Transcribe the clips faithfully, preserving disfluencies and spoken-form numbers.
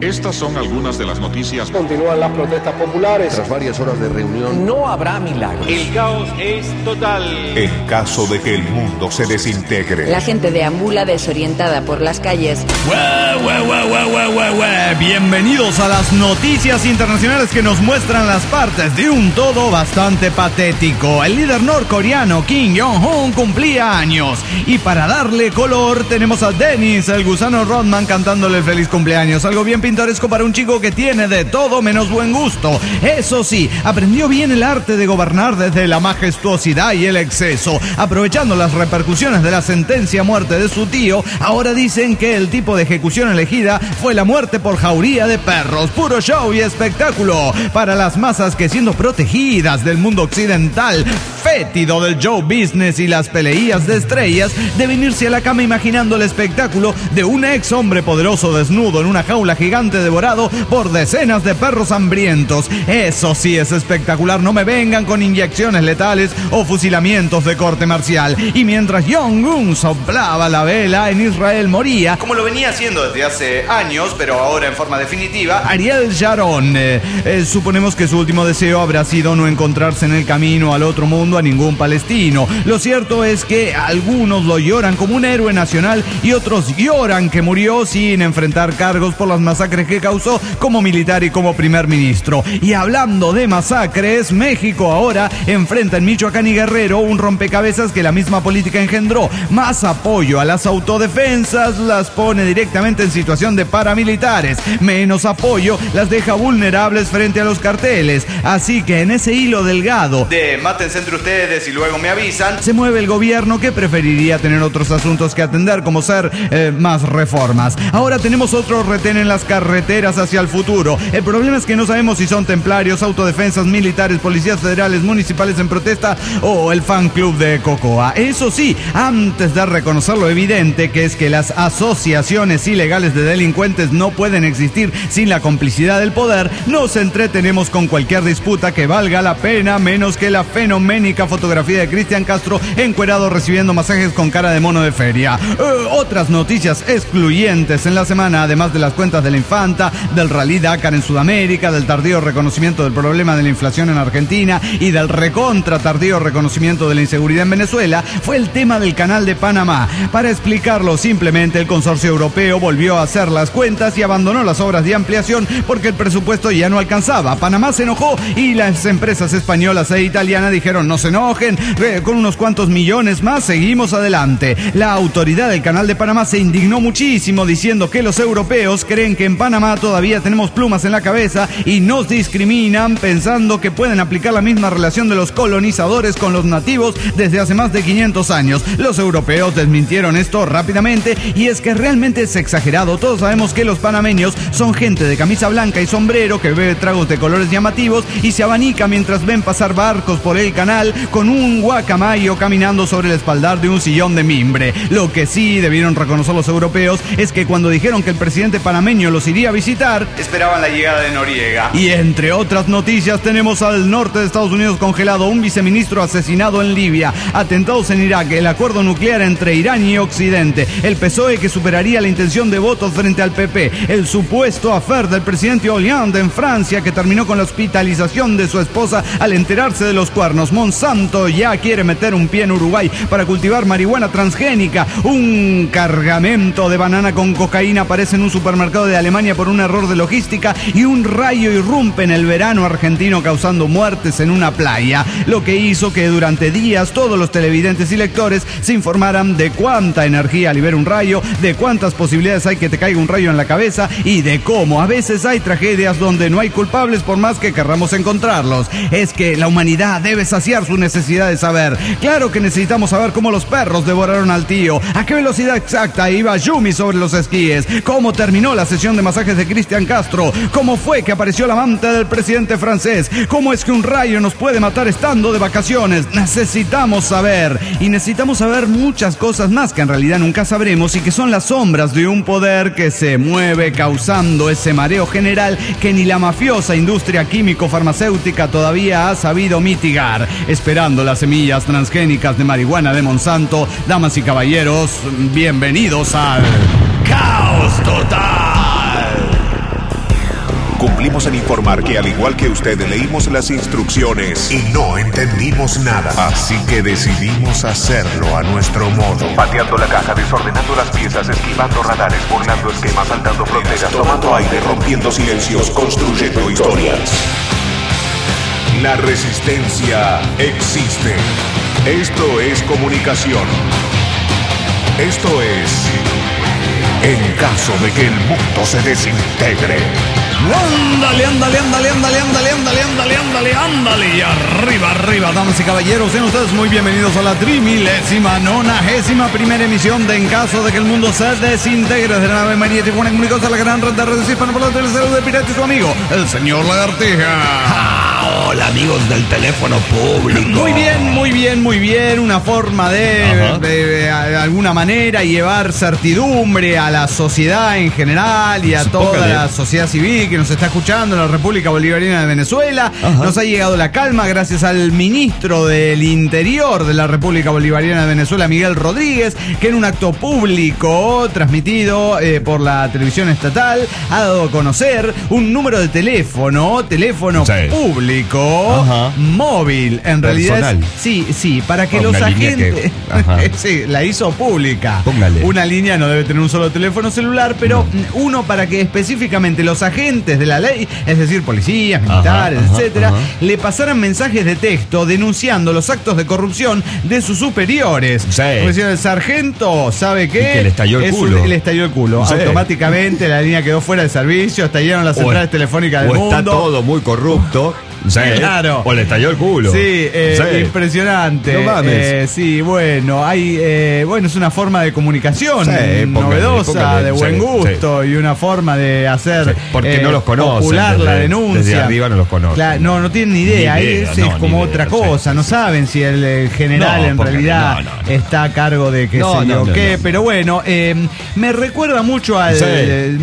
Estas son algunas de las noticias. Continúan las protestas populares. Tras varias horas de reunión, no habrá milagros. El caos es total. En caso de que el mundo se desintegre. La gente deambula desorientada por las calles. ¡Ué, ué, ué, ué, ué, ué, ué! Bienvenidos a las noticias internacionales que nos muestran las partes de un todo bastante patético. El líder norcoreano Kim Jong-un cumplía años. Y para darle color tenemos a Dennis, el gusano Rodman, cantándole feliz cumpleaños. Algo bien pintoresco para un chico que tiene de todo menos buen gusto. Eso sí, aprendió bien el arte de gobernar desde la majestuosidad y el exceso. Aprovechando las repercusiones de la sentencia a muerte de su tío, ahora dicen que el tipo de ejecución elegida fue la muerte por jauría de perros. Puro show y espectáculo para las masas que, siendo protegidas del mundo occidental fétido del show business y las peleías de estrellas, deben irse a la cama imaginando el espectáculo de un ex hombre poderoso desnudo en una jaula gigante devorado por decenas de perros hambrientos. Eso sí es espectacular, no me vengan con inyecciones letales o fusilamientos de corte marcial. Y mientras Jong-un soplaba la vela, en Israel moría, como lo venía haciendo desde hace años, pero ahora en forma definitiva, Ariel Sharon. Eh, eh, suponemos que su último deseo habrá sido no encontrarse en el camino al otro mundo a ningún palestino. Lo cierto es que algunos lo lloran como un héroe nacional y otros lloran que murió sin enfrentar cargos por las masacres que causó como militar y como primer ministro. Y hablando de masacres, México ahora enfrenta en Michoacán y Guerrero un rompecabezas que la misma política engendró. Más apoyo a las autodefensas las pone directamente en situación de paramilitares. Menos apoyo las deja vulnerables frente a los carteles. Así que en ese hilo delgado de mátense entre ustedes y luego me avisan, se mueve el gobierno, que preferiría tener otros asuntos que atender, como ser eh, más reformas. Ahora tenemos otro retén en las carreteras hacia el futuro. El problema es que no sabemos si son templarios, autodefensas, militares, policías federales, municipales en protesta o el fan club de Cocoa. Eso sí, antes de reconocer lo evidente, que es que las asociaciones ilegales de delincuentes no pueden existir sin la complicidad del poder, nos entretenemos con cualquier disputa que valga la pena, menos que la fenoménica fotografía de Cristian Castro encuerado recibiendo masajes con cara de mono de feria. Eh, otras noticias excluyentes en la semana, además de las cuentas de la infanta, del Rally Dakar en Sudamérica, del tardío reconocimiento del problema de la inflación en Argentina y del recontra tardío reconocimiento de la inseguridad en Venezuela, fue el tema del Canal de Panamá. Para explicarlo simplemente, el consorcio europeo volvió a hacer las cuentas y abandonó las obras de ampliación porque el presupuesto ya no alcanzaba. Panamá se enojó y las empresas españolas e italianas dijeron: no se enojen, con unos cuantos millones más seguimos adelante. La autoridad del Canal de Panamá se indignó muchísimo, diciendo que los europeos creen que en Panamá todavía tenemos plumas en la cabeza y nos discriminan, pensando que pueden aplicar la misma relación de los colonizadores con los nativos desde hace más de quinientos años. Los europeos desmintieron esto rápidamente, y es que realmente es exagerado. Todos sabemos que los panameños son gente de camisa blanca y sombrero que bebe tragos de colores llamativos y se abanica mientras ven pasar barcos por el canal con un guacamayo caminando sobre el espaldar de un sillón de mimbre. Lo que sí debieron reconocer los europeos es que cuando dijeron que el presidente panameño los iría a visitar, esperaban la llegada de Noriega. Y entre otras noticias, tenemos al norte de Estados Unidos congelado, un viceministro asesinado en Libia, atentados en Irak, el acuerdo nuclear entre Irán y Occidente, el P S O E que superaría la intención de votos frente al P P, el supuesto affair del presidente Hollande en Francia, que terminó con la hospitalización de su esposa al enterarse de los cuernos. Monsanto ya quiere meter un pie en Uruguay para cultivar marihuana transgénica. Un cargamento de banana con cocaína aparece en un supermercado de Alemania por un error de logística, y un rayo irrumpe en el verano argentino causando muertes en una playa, lo que hizo que durante días todos los televidentes y lectores se informaran de cuánta energía libera un rayo, de cuántas posibilidades hay que te caiga un rayo en la cabeza y de cómo a veces hay tragedias donde no hay culpables por más que querramos encontrarlos. Es que la humanidad debe saciar su necesidad de saber. Claro que necesitamos saber cómo los perros devoraron al tío, a qué velocidad exacta iba Yumi sobre los esquíes, cómo terminó la sesión de masajes de Cristian Castro, cómo fue que apareció la amante del presidente francés, cómo es que un rayo nos puede matar estando de vacaciones. Necesitamos saber, y necesitamos saber muchas cosas más que en realidad nunca sabremos y que son las sombras de un poder que se mueve causando ese mareo general que ni la mafiosa industria químico-farmacéutica todavía ha sabido mitigar. Esperando las semillas transgénicas de marihuana de Monsanto, damas y caballeros, bienvenidos al Caos Total. Cumplimos en informar que al igual que usted leímos las instrucciones y no entendimos nada. Así que decidimos hacerlo a nuestro modo. Pateando la caja, desordenando las piezas, esquivando radares, burlando esquemas, saltando fronteras, tomando aire, rompiendo silencios, construyendo historias. La resistencia existe. Esto es comunicación. Esto es en caso de que el mundo se desintegre. Ándale, ándale, ándale, ándale, ándale, ándale, ándale, ándale, ándale. Y arriba, arriba, damas y caballeros, sean ustedes muy bienvenidos a la trimilésima, nonagésima primera emisión de En caso de que el mundo se desintegre, de la nave María Tijuana, comunicados a la gran red de redes hispanoparlantes del de Pirata y su amigo, el señor Lagartija. Ah, hola amigos del teléfono público. Muy bien, muy bien, muy bien. Una forma de, de, de, de alguna manera, llevar certidumbre a la sociedad en general y a toda Póngale. la sociedad civil que nos está escuchando en la República Bolivariana de Venezuela. Ajá. Nos ha llegado la calma gracias al ministro del Interior de la República Bolivariana de Venezuela, Miguel Rodríguez, que en un acto público transmitido eh, por la televisión estatal ha dado a conocer un número de teléfono, teléfono sí. público, Ajá. móvil, en realidad es, sí, sí, para que oh, los agentes que... sí, la hizo pública. Póngale. Una línea no debe tener un solo teléfono celular, pero no. uno para que específicamente los agentes de la ley, es decir, policías, militares, ajá, etcétera, ajá. le pasaran mensajes de texto denunciando los actos de corrupción de sus superiores. Sí. Porque si el sargento sabe que, que le estalló el es culo. Un, le estalló el culo. Sí. Automáticamente la línea quedó fuera de servicio, estallaron las centrales o, telefónicas del o mundo. Está todo muy corrupto. Sí, claro. O le estalló el culo. Sí, eh, sí. impresionante. No mames. Eh, sí, bueno, hay, eh, bueno, es una forma de comunicación sí, novedosa, póngale, de buen sí, gusto sí. y una forma de hacer sí, porque eh, no los conocen, popular desde, la denuncia. Desde arriba no los conocen. Claro, no, no tienen ni idea. Ni idea es, no, es como ni otra idea, cosa. Sí, no sí. saben si el, el general no, en realidad no, no, no. está a cargo de qué no, sé yo no, no, qué. No, no. Pero bueno, eh, me recuerda mucho al sí.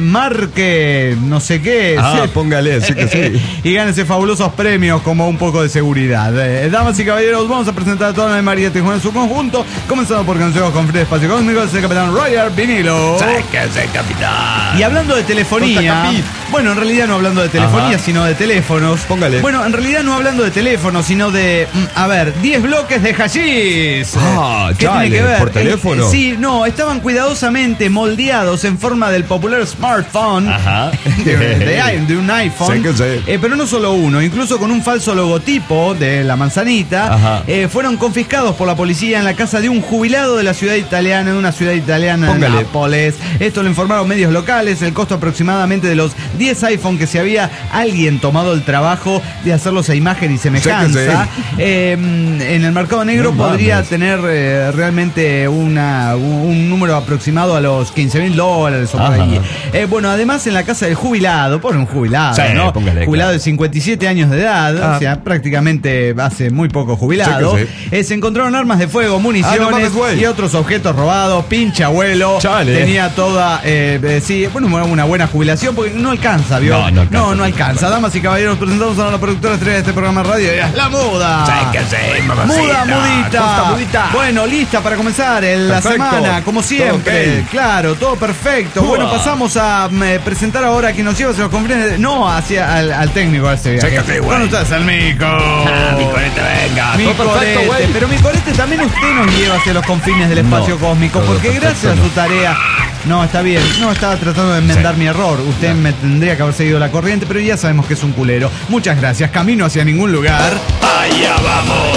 Marque, no sé qué. Ah, sí. póngale, así que sí. Y gánese fabulosos premios como un poco de seguridad. Eh, damas y caballeros, vamos a presentar a toda la María Tijuana en su conjunto, comenzando por consejos con Fred Espacio Cósmico, es el capitán Roger Vinilo. Sáquese, capitán. Y hablando de telefonía, bueno, en realidad no hablando de telefonía, Ajá. sino de teléfonos. Póngale. Bueno, en realidad no hablando de teléfonos, sino de, a ver, diez bloques de hashish. Ah, ¿Qué chale, tiene que ver? ¿Por teléfono? Eh, sí, no, estaban cuidadosamente moldeados en forma del popular smartphone Ajá. de, de, de un iPhone. Sí que sí. Eh, pero no solo uno, incluso con un falso logotipo de la manzanita, eh, fueron confiscados por la policía en la casa de un jubilado de la ciudad italiana, de una ciudad italiana Póngale. de Nápoles. Esto lo informaron medios locales. El costo aproximadamente de los diez iPhone que se había alguien tomado el trabajo de hacerlos a imagen y semejanza. Sí sí. Eh, en el mercado negro no podría mames. tener eh, realmente una, un, un número aproximado a los quince mil dólares o por ahí. Eh, bueno, además en la casa del jubilado, por un jubilado, sí, ¿no? Póngale, jubilado claro. de cincuenta y siete años de edad, ah. o sea, prácticamente hace muy poco jubilado, sí sí. Eh, se encontraron armas de fuego, municiones ah, no mames, y otros objetos robados. Pinche abuelo, Chale. tenía toda, eh, eh, sí, bueno, una buena jubilación, porque no alcanza, ¿vio? No, no alcanza. No, no alcanza. Damas y caballeros, presentamos a la productora estrella de este programa de radio, La Muda. Sáquese, mamacita. Muda, mudita. mudita. Bueno, lista para comenzar el, la semana, como siempre. Okay. Claro, todo perfecto. Uah. Bueno, pasamos a eh, presentar ahora a quien nos lleva hacia los confines, no hacia al, al técnico de este viaje. Sáquese, Con ustedes, el Mico. Ah, mi corete, venga. Mi todo corete, perfecto, pero mi corete también usted nos lleva hacia los confines del espacio no, cósmico, porque perfecto, gracias no. a su tarea. No, está bien. No, estaba tratando de enmendar sí. mi error. Usted no. me tendría que haber seguido la corriente, pero ya sabemos que es un culero. Muchas gracias. Camino hacia ningún lugar. Allá vamos.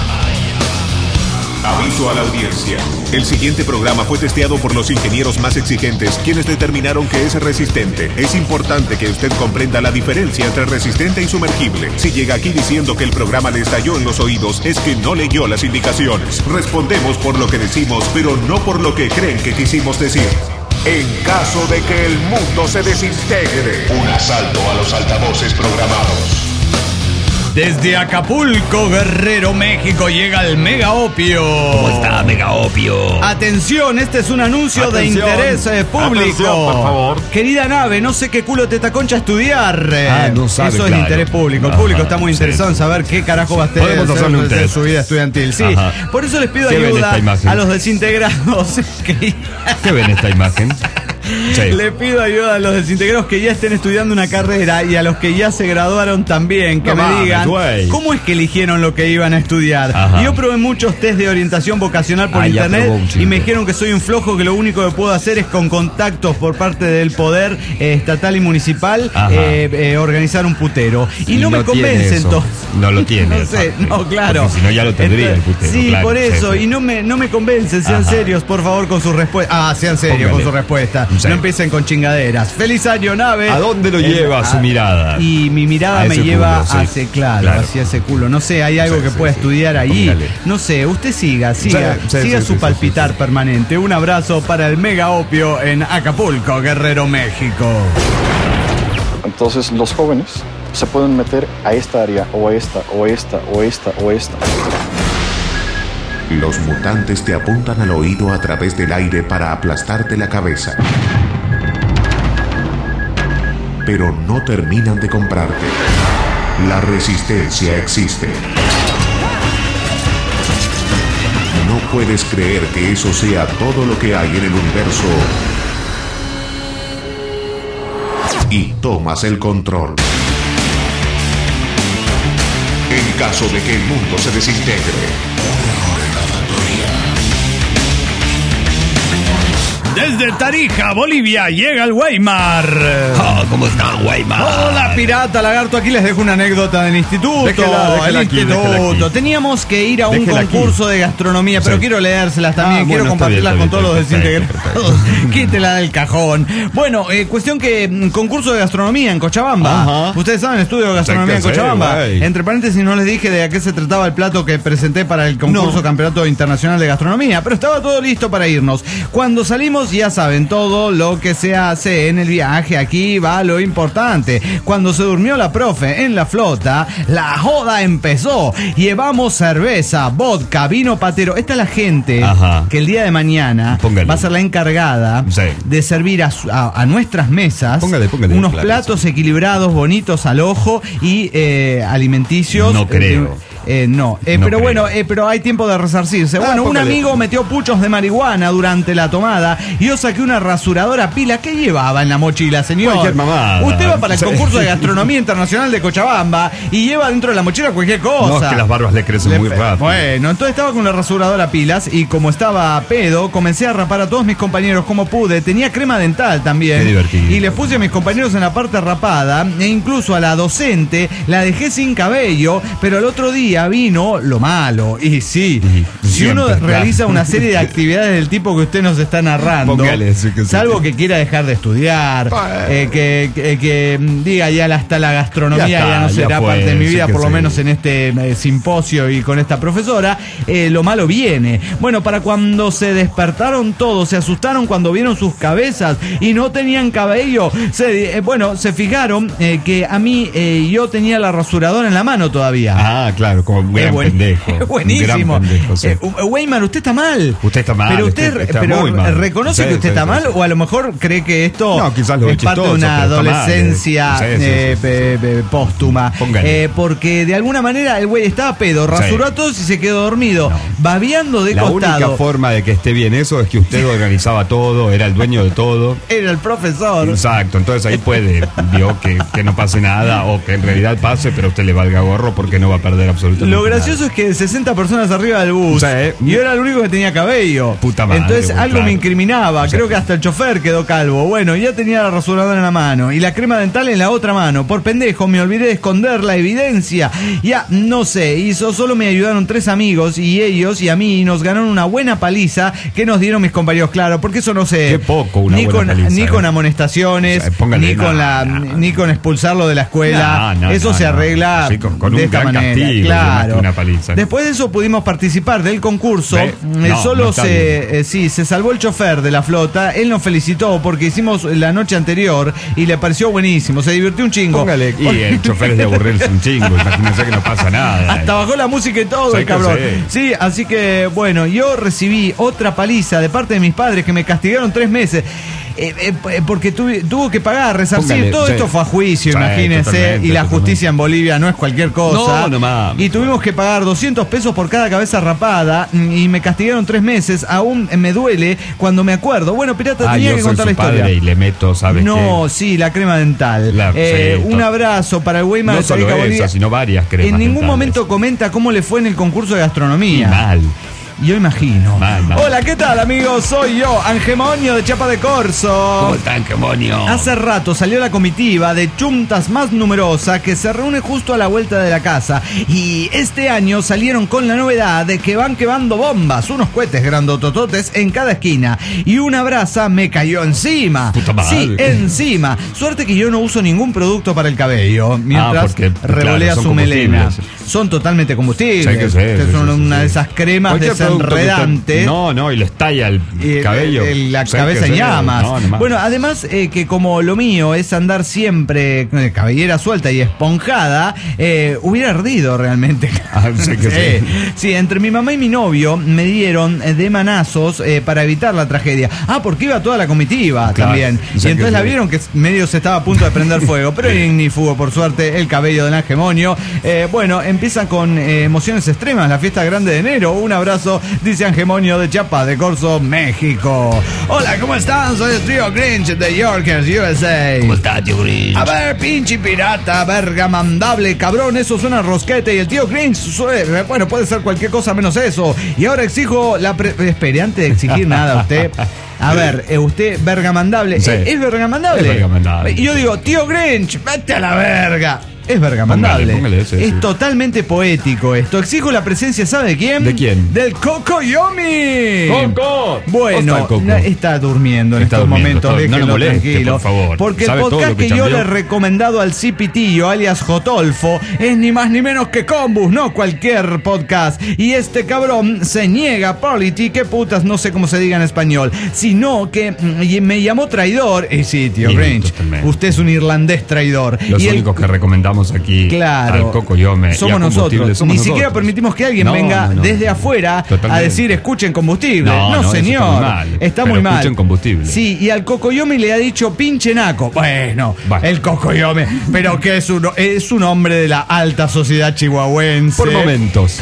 Aviso a la audiencia. El siguiente programa fue testeado por los ingenieros más exigentes, quienes determinaron que es resistente. Es importante que usted comprenda la diferencia entre resistente y sumergible. Si llega aquí diciendo que el programa le estalló en los oídos, es que no leyó las indicaciones. Respondemos por lo que decimos, pero no por lo que creen que quisimos decir. En caso de que el mundo se desintegre, un asalto a los altavoces programados. Desde Acapulco, Guerrero, México, llega el Mega Opio. ¿Cómo está, Mega Opio? Atención, este es un anuncio Atención. de interés eh, público. Atención, por favor. Querida nave, no sé qué culo te taconcha estudiar. Ah, no sabe, Eso claro. es de interés público. El público Ajá, está muy interesado sí. en saber qué carajo va a tener en su vida estudiantil. Sí, Ajá. por eso les pido ayuda a los desintegrados. ¿Qué ven esta imagen? Sí. Le pido ayuda a los desintegrados que ya estén estudiando una carrera y a los que ya se graduaron también, que No me mames, digan güey. cómo es que eligieron lo que iban a estudiar. Ajá. Yo probé muchos test de orientación vocacional por Ah, ya internet probó un chico. y me dijeron que soy un flojo, que lo único que puedo hacer es con contactos por parte del poder eh, estatal y municipal eh, eh, organizar un putero. Y, Y no, no me tiene convencen eso. todos. No lo tiene, No sé, aparte. no, claro. Porque si no ya lo tendría el putero, Sí, claro, por sí, eso. sí. Y no me, no me convencen. Sean Ajá. serios, por favor, con su respuesta. Ah, sean serios Póngale. con su respuesta. Sí. No empiecen con chingaderas. Feliz año, nave. ¿A dónde lo Eh, lleva a- su mirada? Y mi mirada A me ese lleva culo, sí. hacia, claro, Claro. hacia ese culo. No sé, hay algo Sí, que sí, pueda sí. estudiar allí. Póngale. No sé, usted siga, siga, Sí, sí, siga sí, su sí, sí, palpitar sí, sí. permanente. Un abrazo para el mega opio en Acapulco, Guerrero, México. Entonces los jóvenes se pueden meter a esta área o a esta o esta o esta o esta. Los mutantes te apuntan al oído a través del aire para aplastarte la cabeza. Pero no terminan de comprarte. La resistencia existe. No puedes creer que eso sea todo lo que hay en el universo. Y tomas el control. En caso de que el mundo se desintegre. Desde Tarija, Bolivia, llega el Weimar. Oh, ¿cómo está, Weimar? Hola, pirata, lagarto. Aquí les dejo una anécdota del instituto. Déjela, déjela el aquí, instituto. déjela aquí. Teníamos que ir a un Déjela aquí. concurso de gastronomía, pero Sí. quiero leérselas también. Ah, quiero bueno, está compartirlas bien, con está todos los bien, desintegrados. perfecto, Quítela del cajón. Bueno, eh, cuestión que mm, concurso de gastronomía en Cochabamba. Ajá. Ustedes saben, estudio de gastronomía en Sí, que sé, Cochabamba. güey. Entre paréntesis, no les dije de a qué se trataba el plato que presenté para el concurso No. Campeonato Internacional de Gastronomía, pero estaba todo listo para irnos. Cuando salimos, ya saben, todo lo que se hace en el viaje, aquí va lo importante. Cuando se durmió la profe en la flota, la joda empezó. Llevamos cerveza, vodka, vino patero. Esta es la gente Ajá. que el día de mañana Póngale. va a ser la encargada Sí. de servir a, su- a- a nuestras mesas Póngale, póngale, unos claro, platos equilibrados, bonitos al ojo y eh, alimenticios. No creo. Eh, no, Eh, No pero creo. bueno, eh, pero hay tiempo de resarcirse. Ah, Bueno, un póngale. amigo metió puchos de marihuana durante la tomada y yo saqué una rasuradora pila. ¿Qué llevaba en la mochila, señor? Cualquier mamada. Usted va para el Sí. concurso de gastronomía internacional de Cochabamba y lleva dentro de la mochila cualquier cosa. No, es que las barbas le crecen Le- muy rápido. Bueno, entonces estaba con la rasuradora pilas y como estaba a pedo, comencé a rapar a todos mis compañeros como pude. Tenía crema dental también. Qué divertido. Y les puse a mis compañeros en la parte rapada e incluso a la docente la dejé sin cabello, pero el otro día vino lo malo. Y sí, Y si uno siempre, realiza claro. una serie de actividades del tipo que usted nos está narrando, Póngale, sí que sí. salvo que quiera dejar de estudiar, eh, que, que- que diga ya hasta la gastronomía Ya ya, está, no ya será fue, parte de mi sí vida, que por lo sí. menos en este eh, simposio y con esta profesora, eh, lo malo viene. Bueno, para cuando se despertaron todos, se asustaron cuando vieron sus cabezas y no tenían cabello, se, eh, bueno, se fijaron eh, que a mí eh, yo tenía la rasuradora en la mano todavía. Ah, claro, como un gran Es buen- pendejo. es buenísimo. Un gran pendejo, sí. Eh, uh, Weimar, usted está mal. Usted está mal, Pero usted usted, está pero muy mal. reconoce Sí, que usted sí, está sí, mal sí. o a lo mejor cree que esto No, quizás lo es es parte de chistoso, una pero está mal, eh. adolescencia Sí, sí, sí, eh, sí. pe- pe- póstuma. Póngale. Eh, porque de alguna manera el güey estaba pedo, rasuró Sí. a todos y se quedó dormido, No. babeando de La única costado. forma de que esté bien eso es que usted organizaba todo, era el dueño de todo. Era el profesor. Exacto, entonces ahí puede, vio que, que no pase nada o que en realidad pase, pero a usted le valga gorro porque no va a perder absolutamente Lo nada. gracioso es que sesenta personas arriba del bus Sí, eh. y yo era el único que tenía cabello. Puta madre, Entonces bueno, algo claro. me incriminaba. Sí. Creo que hasta el chofer quedó calvo. Bueno, ya tenía la rasuradora en la mano y la crema dental en la otra mano. Por pendejo me olvidé de esconder la evidencia. Ya no sé, hizo solo me ayudaron tres amigos y ellos y a mí nos ganaron una buena paliza que nos dieron mis compañeros, claro, porque eso no sé. Qué poco una ni buena con paliza, ni eh. con amonestaciones, O sea, póngale, ni con no, la no, ni con expulsarlo de la escuela. No, no, eso no, se no. arregla Sí, con- con de un esta gran manera, castigo, claro. más que una paliza. Después de eso pudimos participar del concurso. ¿Ve? Eh, No, solo no está se eh, sí, se salvó el chofer de la flota. Él nos felicitó porque hicimos la noche anterior y le pareció buenísimo. Se divirtió un chingo. Póngale, y el chofer es de aburrirse un chingo, imagínense que no pasa nada. Hasta bajó la música y todo, Sí el que cabrón. sí. Sí, así que bueno, yo recibí otra paliza de parte de mis padres que me castigaron tres meses. eh, eh, porque tuve, tuvo que pagar, resarcir. Póngale, Todo sí. esto fue a juicio, Sí, imagínense. totalmente, Y la totalmente. justicia en Bolivia no es cualquier cosa. No, no mames. Y tuvimos que pagar doscientos pesos por cada cabeza rapada. Y me castigaron tres meses. Aún me duele cuando me acuerdo. Bueno, Pirata, Ah, tenía yo que soy contar su la historia. padre y le meto, ¿sabes No, qué? sí, la crema dental. La- Eh, sí, un to- abrazo para el Weimar No de Sarica, solo Bolivia. esa, sino varias cremas En ningún dentales. momento comenta cómo le fue en el concurso de Y gastronomía. mal. Yo imagino. Mal, mal. Hola, ¿qué tal, amigos? Soy yo, Angemonio de Chapa de Corzo. están, demonio? Hace rato salió la comitiva de chuntas más numerosa que se reúne justo a la vuelta de la casa. Y este año salieron con la novedad de que van quemando bombas, unos cohetes grandotototes en cada esquina. Y una brasa me cayó encima. Puta madre. Sí, encima. Suerte que yo no uso ningún producto para el cabello. Mientras Ah, porque, revolea claro, son su melena. combustibles. Son totalmente combustibles. Sí, que sí, Ustedes sí, son sí, sí, una sí. de esas cremas Cualquier producto que usted- desenredantes. No, no, y le estalla el Y cabello. el- la Sí, cabeza que en sí. llamas. No, no más. Bueno, además eh, que como lo mío es andar siempre con la cabellera suelta y esponjada, eh, hubiera ardido realmente. Ah, sí que sí. Sí, entre mi mamá y mi novio me dieron eh, de manazos eh, para evitar la tragedia. Ah, porque iba toda la comitiva Claro, también. sí Y entonces que la sí. vieron que medio se estaba a punto de prender fuego, pero ignífugo, por suerte, el cabello del Angemonio. Eh, bueno, empiezan con eh, emociones extremas, la fiesta grande de enero. Un abrazo, dice Angemonio de Chapa de Corzo, México. Hola, ¿cómo están? Soy el trío Grinch de Yorkers, U S A. ¿Cómo está, tío Grinch? A ver, pinche pirata, verga mandable, cabrón, eso suena rosquete. Y el tío Grinch, suena- bueno, puede ser cualquier cosa menos eso. Y ahora exijo la... Pre Espere, antes de exigir nada, usted... A ver, eh, usted, verga mandable. Sí. ¿Es, es verga mandable? Es verga mandable. Y yo digo, tío Grinch, vete a la verga. Es verga mandable. Póngale, póngale, sí, es sí. totalmente poético esto. Exijo la presencia, ¿sabe de quién? ¿De quién? Del Cocoyomi. ¡Coco! Bueno, ¿Cómo está el Coco? na- está durmiendo en Está estos durmiendo, momentos, todo- no déjenlo lo moleste, tranquilo. por favor. Porque el ¿Sabe todo podcast lo que que, yo chambeó? le he recomendado al Cipitillo, alias Jotolfo, es ni más ni menos que Combus, no cualquier podcast. Y este cabrón se niega, Polity, qué putas, no sé cómo se diga en español, sino que mm, y me llamó traidor. Y sí, tío Sí, Grinch, totalmente. usted es un irlandés traidor. Los y el- únicos que recomendamos aquí Claro, al Coco Yome y somos a combustible nosotros. somos Ni nosotros. siquiera permitimos que alguien No, venga no, no. desde afuera Totalmente. a decir escuchen combustible. No, No, no, eso está señor. muy mal. Está Pero muy mal. escuchen combustible. Sí, y al Cocoyome le ha dicho pinche naco. Bueno, Bueno. el Cocoyome, pero que es un, es un hombre de la alta sociedad chihuahuense. Por momentos.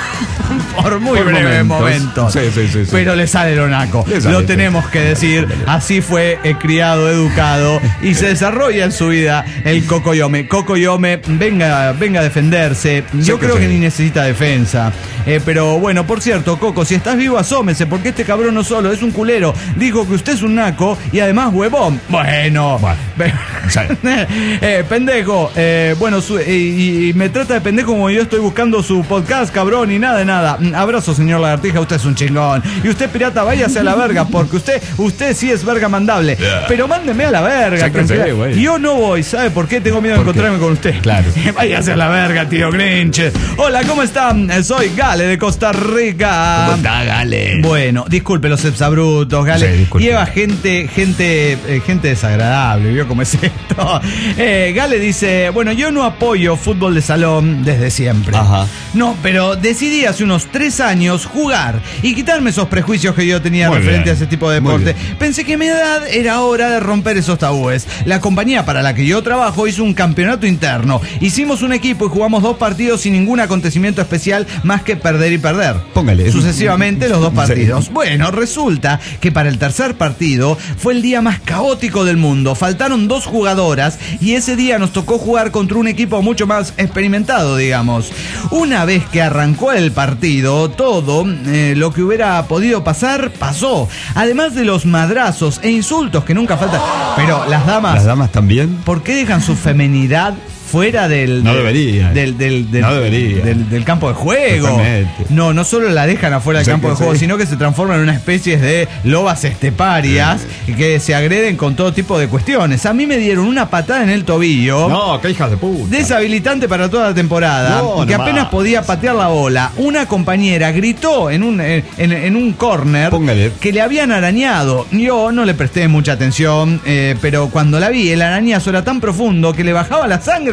Por muy Por breves momentos. momentos. Sí, sí, sí, sí. Pero le sale lo naco. Le sale, Lo sí. tenemos que decir. Así fue eh, criado, educado y se desarrolla en su vida el Cocoyome. Cocoyome, venga, venga a defenderse. Yo Sí que creo sí. que ni necesita defensa. Eh, pero bueno, por cierto, Coco, si estás vivo, asómese, porque este cabrón no solo es un culero. Dijo que usted es un naco y además huevón. Bueno, Bueno. Sí. eh, pendejo. Eh, bueno, su- eh, y, y me trata de pendejo como yo estoy buscando su podcast, cabrón, y nada de nada. Mm, Abrazo, señor Lagartija, usted es un chingón. Y usted, pirata, váyase a la verga, porque usted, usted sí es verga mandable. Pero mándeme a la verga, Sí que tranquila. sí, güey. Yo no voy, ¿sabe por qué? Tengo miedo de ¿Por qué? encontrarme con usted. Claro. Váyase a la verga, tío Grinch. Hola, ¿cómo están? Eh, Soy Gale de Costa Rica. ¿Cómo está, Gale? Bueno, disculpe los exabrutos, Gale. Sí, disculpe. Lleva gente, gente, eh, gente desagradable, ¿vio cómo es esto? Eh, Gale dice, bueno, yo no apoyo fútbol de salón desde siempre. Ajá. No, pero decidí hace unos tres años jugar y quitarme esos prejuicios que yo tenía Muy referente bien, a ese tipo de muy deporte. bien. Pensé que a mi edad era hora de romper esos tabúes. La compañía para la que yo trabajo hizo un campeonato interno. Hicimos un equipo y jugamos dos partidos sin ningún acontecimiento especial más que perder y perder. Póngale. Sucesivamente los dos Sí. partidos. Bueno, resulta que para el tercer partido fue el día más caótico del mundo. Faltaron dos jugadoras y ese día nos tocó jugar contra un equipo mucho más experimentado, digamos. Una vez que arrancó el partido, todo eh, lo que hubiera podido pasar, pasó. Además de los madrazos e insultos que nunca faltan. Pero las damas, ¿Las damas también? ¿por qué dejan su femenidad fuera del, No del- debería. del, del, del- No debería. del- del campo de juego? Totalmente. No, no solo la dejan afuera del Sí, campo que de juego, sí. sino que se transforman en una especie de lobas esteparias que se agreden con todo tipo de cuestiones. A mí me dieron una patada en el tobillo. No, qué hijas de puta. Deshabilitante para toda la temporada, No, que no apenas más. podía patear la bola. Una compañera gritó en un, en, en un corner Póngale. que le habían arañado. Yo no le presté mucha atención, eh, pero cuando la vi, el arañazo era tan profundo que le bajaba la sangre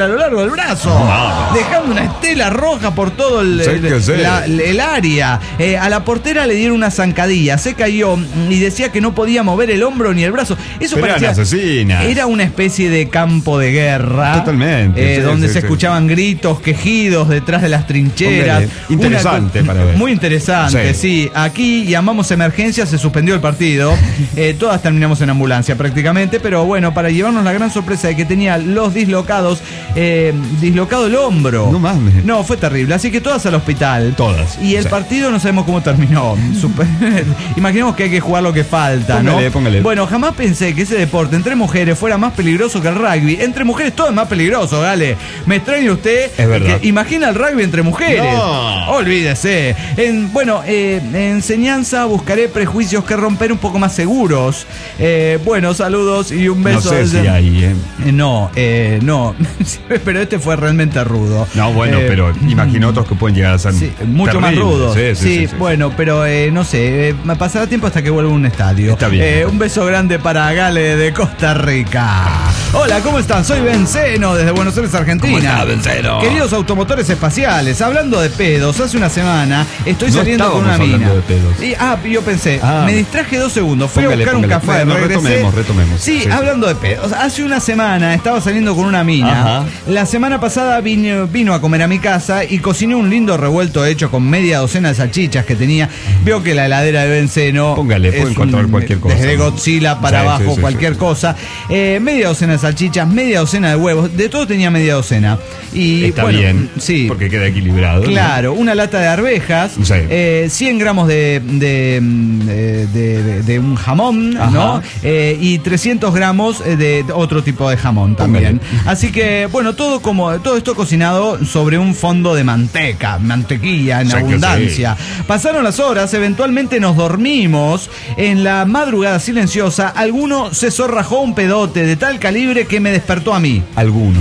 a lo largo del brazo, No, dejando una estela roja por todo el, Sí, el, que sí. la- el área. Eh, a la portera le dieron una zancadilla, se cayó y decía que no podía mover el hombro ni el brazo. Eso Pero parecía, eran asesinas. era una especie de campo de guerra. Totalmente, eh, sí, donde sí, se sí. escuchaban gritos, quejidos detrás de las trincheras. Póngale. Interesante Una co- para ver. Muy interesante, sí. Sí. Aquí llamamos emergencia, se suspendió el partido. Eh, todas terminamos en ambulancia prácticamente, pero bueno, para llevarnos la gran sorpresa de que tenía los dislocados, eh, dislocado el hombro. No mames. No, fue terrible. Así que todas al hospital. Todas. Y el Sí. partido no sabemos cómo terminó. Super- Imaginemos que hay que jugar lo que falta, Póngale, ¿no? póngale. Bueno, jamás pensé que ese deporte entre mujeres fuera más peligroso que el rugby. Entre mujeres todo es más peligroso, Gale. Me extraña usted. Es verdad. que imagina el rugby entre mujeres. No. Olvídese. En, bueno, eh, enseñanza buscaré prejuicios que romper un poco más seguros. Eh, bueno, saludos y un No beso. sé si desde- hay, ¿eh? Eh, No, eh, no. Pero este fue realmente rudo. No, bueno, Eh, pero imagino otros que pueden llegar a ser Sí, mucho más terribles. rudo. Sí, Sí, sí, sí, sí. bueno, pero eh, no sé, eh, me pasará tiempo hasta que vuelva a un estadio. Está bien. Eh, un beso grande para Gale de Costa Rica. Hola, ¿cómo están? Soy Benceno desde Buenos Aires, Argentina. ¿Cómo está, Benceno? Queridos automotores espaciales, hablando de pedos, hace una semana estoy No saliendo con una estábamos mina. hablando de pedos. Y, ah, yo pensé, Ah. me distraje dos segundos, fui Póngale, a buscar póngale. un café, Bueno, regresé. retomemos, retomemos. Sí, Sí, sí. hablando de pedos, hace una semana estaba saliendo con una mina. Ajá. La semana pasada vino, vino a comer a mi casa y cociné un lindo revuelto hecho con media docena de salchichas que tenía. Veo que la heladera de Benceno. Póngale, puede es encontrar cualquier cosa, Desde ¿no? Godzilla para Sí, abajo, sí, sí, cualquier sí. cosa. Eh, media docena de salchichas, media docena de huevos. De todo tenía media docena. Y, Está bueno, bien, sí. porque queda equilibrado. ¿no? Claro, una lata de arvejas, Sí. eh, cien gramos de, de, de- de- de un jamón, Ajá. ¿no? Eh, y trescientos gramos eh, de otro tipo de jamón también. Póngale. Así que, bueno, todo como todo esto cocinado sobre un fondo de manteca, mantequilla en Sí que abundancia. Pasaron las horas, eventualmente nos dormimos. En la madrugada silenciosa, alguno se zorrajó un pedote de tal calibre que me despertó a mí. Alguno.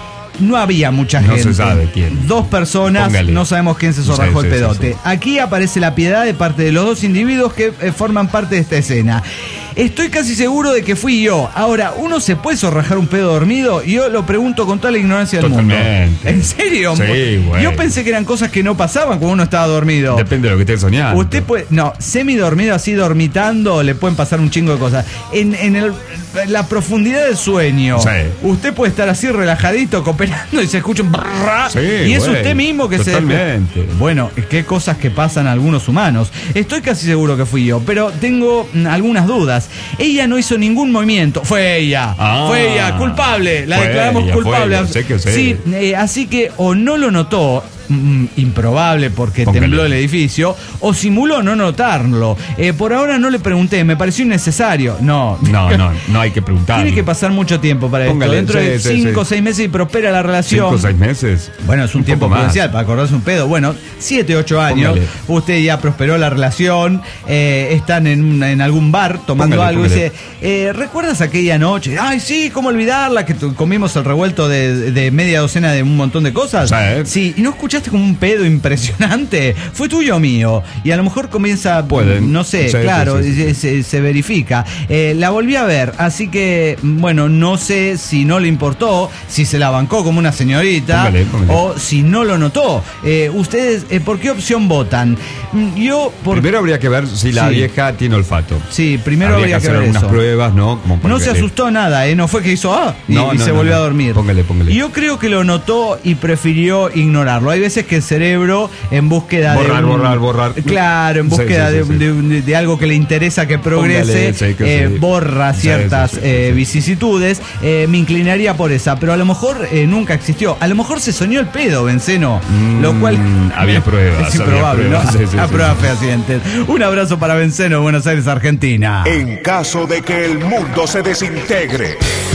No había mucha No gente. se sabe quién. Dos personas, Póngale. no sabemos quién se zorrajó Sí, el sí, pedote. sí, sí. Aquí aparece la piedad de parte de los dos individuos que eh, forman parte de esta escena. Estoy casi seguro de que fui yo. Ahora, ¿uno se puede zorrajar un pedo dormido? Yo lo pregunto con toda la ignorancia del mundo. Totalmente. ¿En serio? Sí, güey. Yo pensé que eran cosas que no pasaban cuando uno estaba dormido. Depende de lo que estés soñando. Usted puede, no, semi dormido así dormitando, le pueden pasar un chingo de cosas. En, en el- la profundidad del sueño, Sí. usted puede estar así relajadito, cooperando y se escucha un brrrr, Sí, y es güey. usted mismo que Totalmente. se... Bueno, qué cosas que pasan a algunos humanos. Estoy casi seguro que fui yo, pero tengo mm, algunas dudas. Ella no hizo ningún movimiento. Fue ella. Ah, fue ella, culpable. La fue declaramos ella, fue culpable. ella, sé que sé. Sí, eh, así que o no lo notó, mm, improbable porque Póngale. tembló el edificio, o simuló no notarlo. Eh, por ahora no le pregunté, me pareció innecesario. No. No, no, no hay que preguntar. Tiene que pasar mucho tiempo para Póngale, esto. Dentro de sí, sí, cinco o sí. seis meses y prospera la relación. ¿Cinco o seis meses? Bueno, es un, Un tiempo poco más. prudencial para acordarse un pedo. Bueno, siete, ocho años. Póngale. Usted ya prosperó la relación. eh, están en, un- en algún bar tomando Póngale, algo y póngale. dice, eh, ¿recuerdas aquella noche? Ay, sí, ¿cómo olvidarla? Que tu- comimos el revuelto de, de media docena de un montón de cosas. Sí. Sí, ¿y no escuchaste como un pedo impresionante? ¿Fue tuyo o mío? Y a lo mejor comienza, Pueden. no sé, Sí, sí, claro, sí, sí, sí. Se, se- se verifica. Eh, la volví a ver, así que, bueno, no sé si no le importó, si se la bancó como una señorita, Póngale, póngale. o si no lo notó. Eh, ¿Ustedes eh, por qué opción votan? Mm, Yo, por... Primero habría que ver si la Sí. vieja tiene olfato. Sí, primero habría, habría que que hacer ver algunas eso. pruebas, ¿no? Como para No que se le- asustó nada, ¿eh? No fue que hizo ah y, No, y no, se no, volvió no. a dormir. Póngale, póngale. Yo creo que lo notó y prefirió ignorarlo. Hay veces que el cerebro, en búsqueda Borrar, de. un- borrar, borrar. Claro, en Sí, búsqueda sí, de, sí, sí. de- de- de algo que le interesa que progrese, Póngale, sí, que eh, sí. borra Sí, ciertas sí, sí, sí, eh, sí. vicisitudes. Eh, me inclinaría por esa, pero a lo mejor eh, nunca existió. A lo mejor se soñó el pedo, Benceno. Mm, lo cual. había pruebas, Es improbable, había ¿no? pruebas, sí, sí, a sí, pruebas sí. fehacientes. Un abrazo para Benceno, Buenos Aires, Argentina. En caso de que el mundo se desintegre.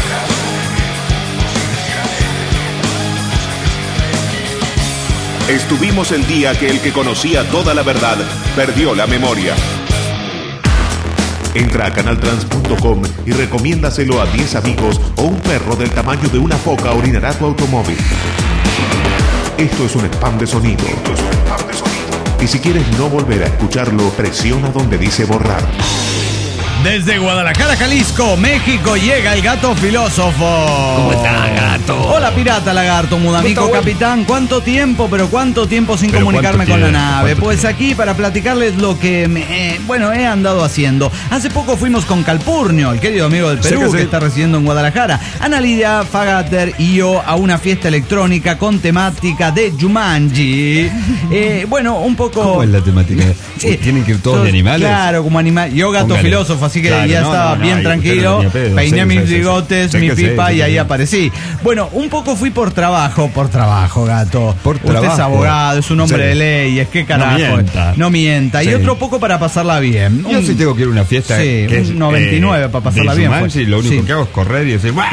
Estuvimos el día que el que conocía toda la verdad perdió la memoria. Entra a canaltrans punto com y recomiéndaselo a diez amigos o un perro del tamaño de una foca orinará tu automóvil. Esto es un spam de sonido. Esto es un spam de sonido. Y si quieres no volver a escucharlo, presiona donde dice borrar. Desde Guadalajara, Jalisco, México, llega el gato filósofo. ¿Cómo está, gato? Hola, pirata, lagarto, Mudamico, Está bueno. capitán. ¿Cuánto tiempo, pero cuánto tiempo sin Pero comunicarme ¿cuánto con la tiempo? nave? ¿Cuánto Pues tiempo? aquí para platicarles lo que, me, eh, bueno, he andado haciendo. Hace poco fuimos con Calpurnio, el querido amigo del Sí Perú, que que, sí. está residiendo en Guadalajara. Ana Lidia, Fagater y yo a una fiesta electrónica con temática de Jumanji. Eh, bueno, un poco... ¿Cómo es la temática? Sí. ¿Tienen que ir todos Todos- de animales? Claro, como animal. Yo gato Póngale. filósofo, así que Claro, ya no, estaba no, no, bien ahí tranquilo. usted no tenía pedo. Peiné Sí, mis sí, sí, bigotes, sí. Sí mi que sí, pipa sí y que ahí sí. aparecí. Bueno, un poco fui por trabajo, por trabajo, gato. Por Usted es trabajo. abogado, es un hombre Sí. de leyes, qué carajo. No mienta. No mienta. Y Sí. otro poco para pasarla bien. Yo Un- sí tengo que ir a una fiesta Sí, que un es noventa y nueve para pasarla de bien, Jumanji, fue. y lo único Sí. que hago es correr y decir ¡guau!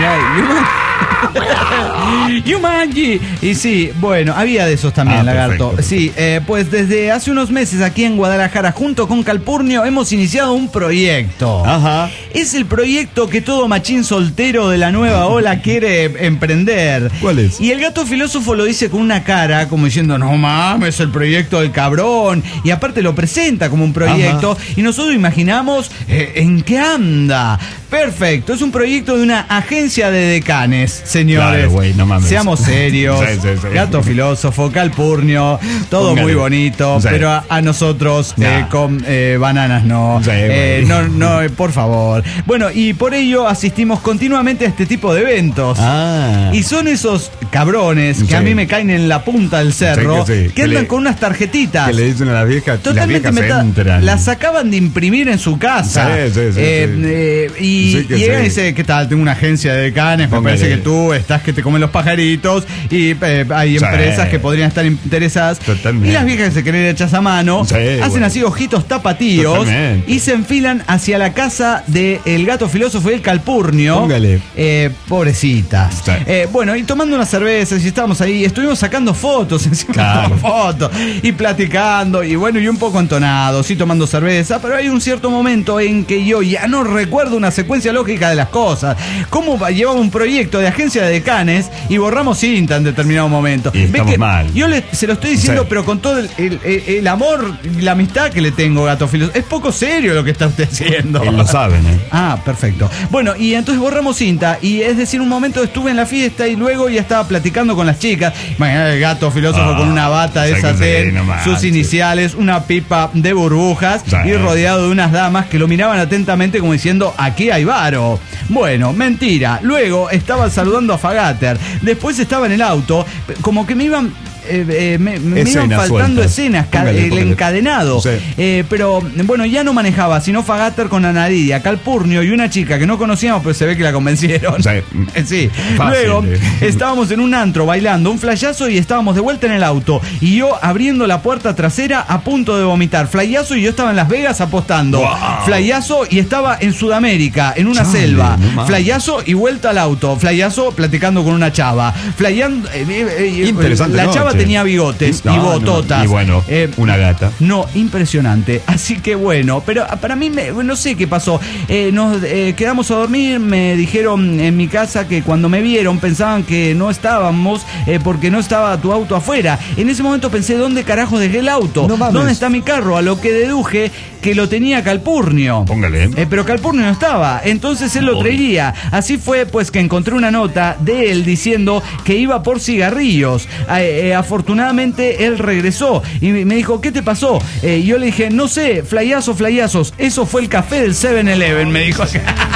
Yumanji. Y sí, bueno, había de esos también, Ah, lagarto. perfecto. Sí, eh, pues desde hace unos meses aquí en Guadalajara, junto con Calpurnio, hemos iniciado un proyecto. Ajá. Es el proyecto que todo machín soltero de la nueva ola quiere emprender. ¿Cuál es? Y el gato filósofo lo dice con una cara, como diciendo, no mames, el proyecto del cabrón. Y aparte lo presenta como un proyecto. Y nosotros imaginamos eh, en qué anda. Perfecto, es un proyecto de una agencia de decanes, señores. Claro, güey, no mames. Seamos serios. Sí, sí, sí. Gato filósofo, Calpurnio, todo Póngale. muy bonito, Sí. pero a, a nosotros Nah. eh, con eh, bananas no. Sí, Eh, güey. no, no, eh, por favor. Bueno, y por ello asistimos continuamente a este tipo de eventos. Ah. Y son esos cabrones que Sí. a mí me caen en la punta del cerro, Sí, que sí. que Que andan le- con unas tarjetitas. Que le dicen a las viejas, Totalmente las viejas meta- entran. las acaban de imprimir en su casa. Sí, sí, sí, Eh, sí. eh, y Sí que llegan sí. y dicen, ¿qué tal? Tengo una agencia de decanes, me Póngale. parece que tú estás que te comen los pajaritos y eh, hay Sí. empresas que podrían estar interesadas. Totalmente. Y las viejas que se creen hechas a mano, Sí, hacen bueno. así ojitos tapatíos Totalmente. y se enfilan hacia la casa del gato filósofo y el Calpurnio. Póngale. Eh, pobrecitas. Sí. Eh, bueno, y tomando unas cervezas y estábamos ahí, estuvimos sacando fotos, encima Claro. fotos, y platicando, y bueno, y un poco entonados, y tomando cerveza, pero hay un cierto momento en que yo ya no recuerdo una secuencia lógica de las cosas. ¿Cómo va- llevamos un proyecto de agencia de decanes y borramos cinta en determinado momento? Y ¿Ve estamos que mal. Yo le- se lo estoy diciendo, Sí. pero con todo el, el- el- el amor y la amistad que le tengo, gato filósofo. Es poco serio lo que está usted haciendo. Él lo saben, ¿eh? Ah, perfecto. Bueno, y entonces borramos cinta. Y es decir, un momento estuve en la fiesta y luego ya estaba platicando con las chicas. Imagínate el gato filósofo Ah, con una bata de sí que satén, sí, no sus manches. iniciales, una pipa de burbujas Sí. y rodeado de unas damas que lo miraban atentamente como diciendo, aquí hay varo. Bueno, mentira. Luego estaba saludando a Fagater. Después estaba en el auto, como que me iban... eh, eh, me, me Escenas iban faltando sueltas. escenas, ca- Póngale, el póngale. encadenado. Sí. Eh, pero bueno, ya no manejaba, sino Fagater con Ana Lidia, Calpurnio y una chica que no conocíamos, pero se ve que la convencieron. Sí. Eh, sí. Fácil, Luego eh. estábamos en un antro bailando, un flayazo y estábamos de vuelta en el auto. Y yo abriendo la puerta trasera a punto de vomitar. Flayazo y yo estaba en Las Vegas apostando. Wow. Flayazo y estaba en Sudamérica, en una Chale, selva. no mames. Flayazo y vuelta al auto. Flayazo platicando con una chava. Flayando. eh, eh, eh, Interesante La chava noche. tenía bigotes No, y no, bototas. y bueno, Eh, una gata. no, impresionante. Así que bueno, pero para mí me- no sé qué pasó. Eh, nos eh, quedamos a dormir, me dijeron en mi casa que cuando me vieron pensaban que no estábamos eh, porque no estaba tu auto afuera. En ese momento pensé, ¿dónde carajo dejé el auto? No mames. ¿Dónde está mi carro? A lo que deduje que lo tenía Calpurnio. Póngale. Eh, pero Calpurnio no estaba, entonces él lo Obvio. traería. Así fue pues que encontré una nota de él diciendo que iba por cigarrillos. Eh, eh, afortunadamente él regresó y me me dijo, ¿qué te pasó? Eh, y yo le dije, no sé, flayazos, flayazos. Eso fue el café del seven eleven, me dijo.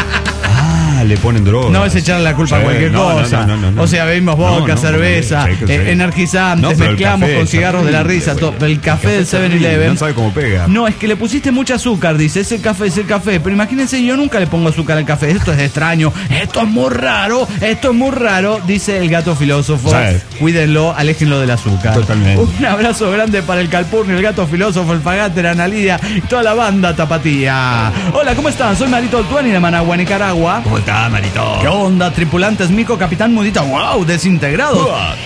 Ah, le ponen drogas. No es echarle la culpa Sí, a cualquier no, no, cosa. no, no, no. O sea, bebimos vodka, No, no, cerveza, sí, que sí. eh, energizantes, No, pero el mezclamos café con es cigarros de la terrible, risa. güey. to- El café del es terrible, seven eleven. No sabe cómo pega. No, es que le pusiste mucho azúcar, dice, es el café, es el café. Pero imagínense, yo nunca le pongo azúcar al café. Esto es extraño, esto es muy raro, esto es muy raro, dice el gato filósofo. Sí. Cuídenlo, aléjenlo del azúcar. Totalmente. Un abrazo grande para el Calpurnio, el gato filósofo, el Fagater, Ana Lidia y toda la banda tapatía. Hola, ¿cómo están? Soy Marito Altuani de Managua, Nicaragua. ¿Cómo está, Marito? ¿Qué onda, tripulantes? Mico, Capitán Mudita, wow, desintegrados. Uah.